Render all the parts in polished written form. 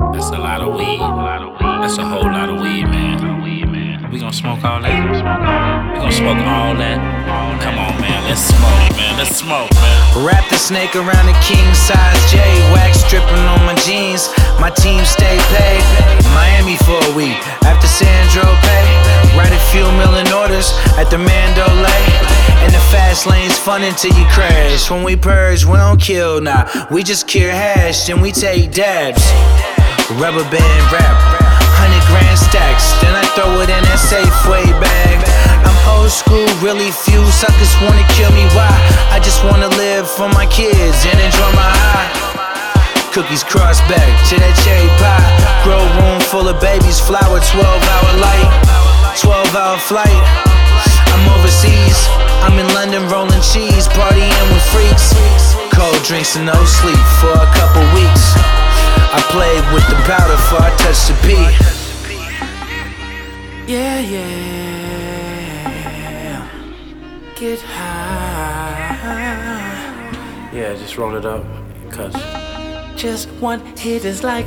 That's a lot of weed. That's a whole lot of weed, man. We gon' smoke all that. We gon' smoke all that. Come on, man. Let's smoke, man. Let's smoke, man. Wrap the snake around the king size J. Wax dripping on my jeans. My team stay paid. Miami for a week after Sandro pay. Write a few million orders at the Mandalay. And the fast lane's fun until you crash. When we purge, we don't kill, nah. We just cure hash, then we take dabs. Rubber band rap, 100 grand stacks. Then I throw it in that Safeway bag. I'm old school, really few suckers wanna kill me. Why? I just wanna live for my kids and enjoy my high. Cookies cross back to that cherry pie. Grow room full of babies, flower, 12-hour light, 12-hour flight. I'm overseas, I'm in London rolling cheese, partying with freaks. Cold drinks and no sleep for a couple weeks. I played with the powder before I touched the beat. Yeah, yeah. Get high. Yeah, just roll it up, cuz. Just one hit is like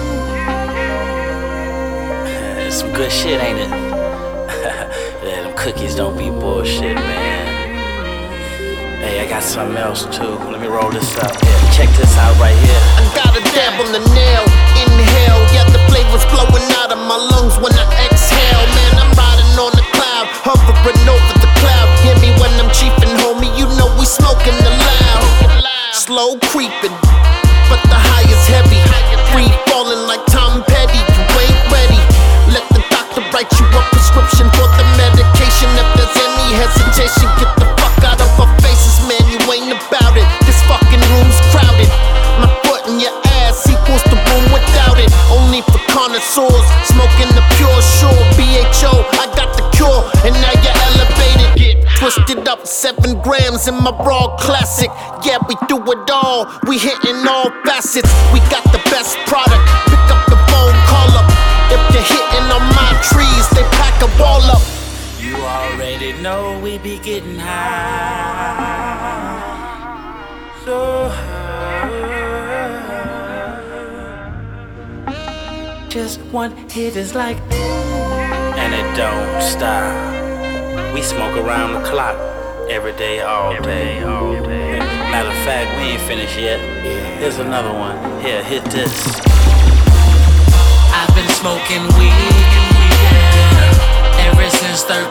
It's some good shit, ain't it? Yeah, them cookies don't be bullshit, man. Hey, I got something else too. Let me roll this up. Yeah, check this out right here. I got a dab on the nail, inhale. Yeah, the flavor's blowing out of my lungs when I exhale. Man, I'm riding on the cloud, hovering over the cloud. Hear me when I'm chiefing, homie, you know we smoking the loud. Slow creeping, but the high is heavy. Free falling like Tom Petty, you ain't ready. Let the doctor write you a prescription for the medication. If there's any hesitation, get the fuck out of our faces, man, you ain't about it. This fucking room's crowded. My foot in your ass equals the room without it. Only for connoisseurs, smoking the pure sure. BHO, I got the cure, and now you're elevated. Twisted up 7 grams in my raw classic. Yeah, we do it all, we hitting all facets. We got the best product, pick up the phone, call up. If you're hitting on my trees, they pack a wall up. You already know we be getting high. So high. just one hit is like and it don't stop. We smoke around the clock, every day, all day. Matter of fact, we ain't finished yet. Here's another one. Here, hit this. I've been smoking weed ever since 13.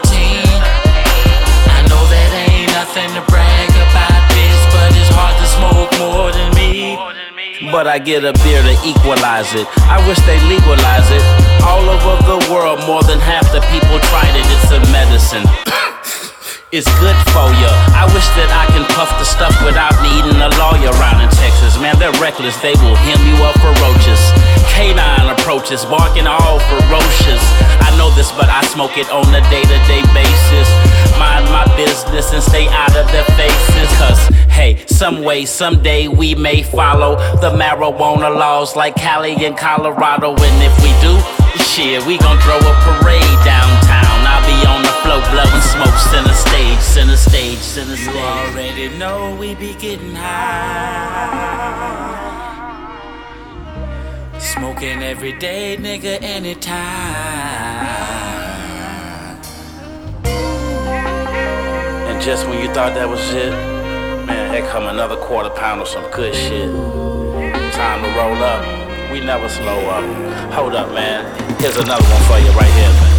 I know that ain't nothing to brag about, bitch, but it's hard to smoke more than me. But I get a beer to equalize it. I wish they legalize it. All over the world, more than half the people tried it. It's a medicine. It's good for ya. I wish that I can puff the stuff without needing a lawyer around in Texas. Man, they're reckless, they will hem you up for roaches. Canine approaches, barking all ferocious. I know this, but I smoke it on a day-to-day basis. Mind my business and stay out of their faces. Cause, hey, some way, someday we may follow the marijuana laws like Cali and Colorado. And if we do, shit, we gon' throw a parade downtown. I'll be on the floor blowing smoke, center stage, center stage, center stage. You already know we be getting high. Smoking every day, nigga, anytime. And just when you thought that was it, man, here come another quarter pound of some good shit. Time to roll up. We never slow up. Hold up, man. Here's another one for you right here, man.